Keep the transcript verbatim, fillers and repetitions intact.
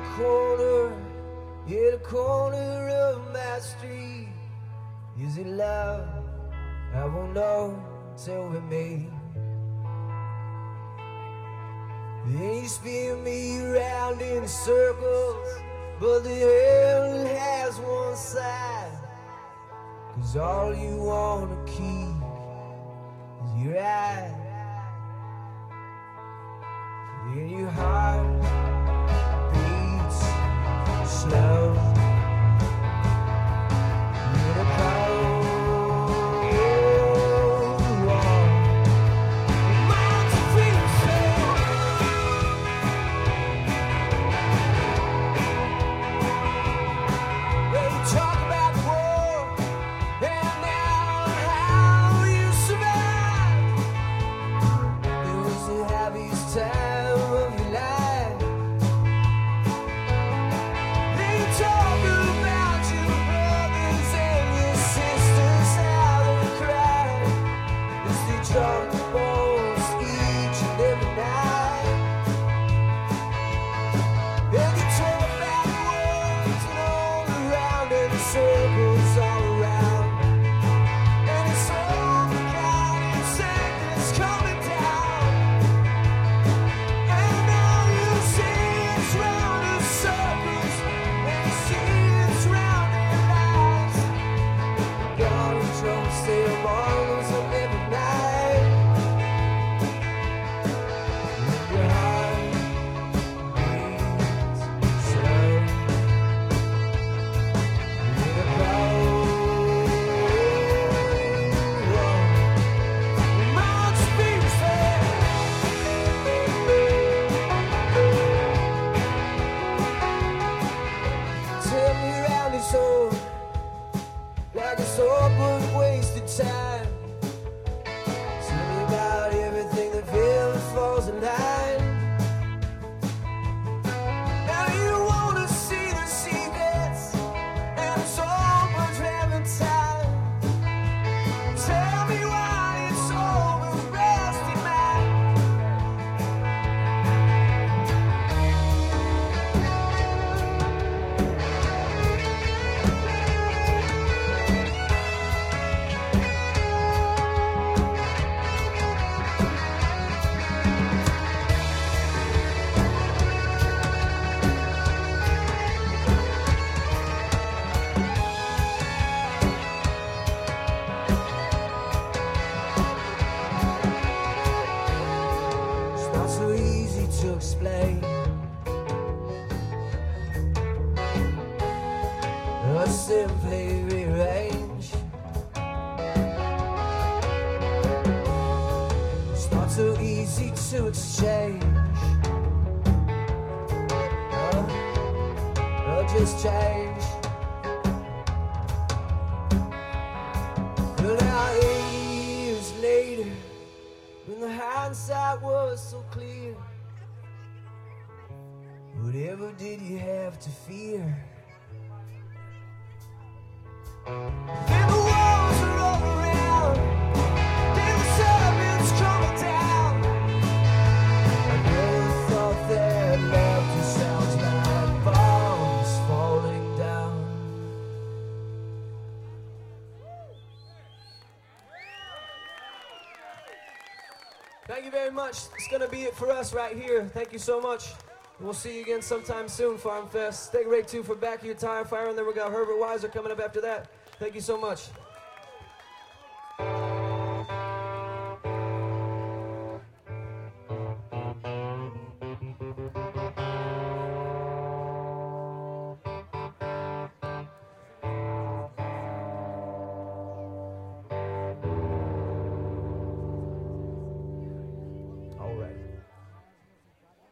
corner, in the corner of my street. Is it love? I won't know until we meet. Then you spin me around in circles, but the hell has one side. Cause all you wanna keep is your eyes. And your heart beats slow. In a cold war, minds feel slow. They talk about the war and now how you survived. It was the happiest time of your life. They talk about your brothers and your sisters, how they cried as they drunk the bones each and every night. And they talk about the words and all around and the circles all around. And it's all the kind of sickness coming down. And now you see it's round in circles, and you see it's round in lies. God is drunk, stay among us on every night. And your heart beats slow. In a cold war, minds beat slow. Tell me around it's all like it's all but wasted time. Tell me about everything that feels falls in line. Now you wanna see the secrets, and it's all but having time. Tell me why it's all but rusty mind. It's not so easy to explain, or simply rearrange. It's not so easy to exchange, or, or just change. But now eight years later, when the hindsight was so clear, whatever did you have to fear? Then the walls are all around, then the servants coming down. I never thought that laughter sounds like bombs falling down. Thank you very much. It's gonna be it for us right here. Thank you so much. We'll see you again sometime soon, Farm Fest. Stay great too for Back of Your Tire Fire, and then we got Herbert Weiser coming up after that. Thank you so much.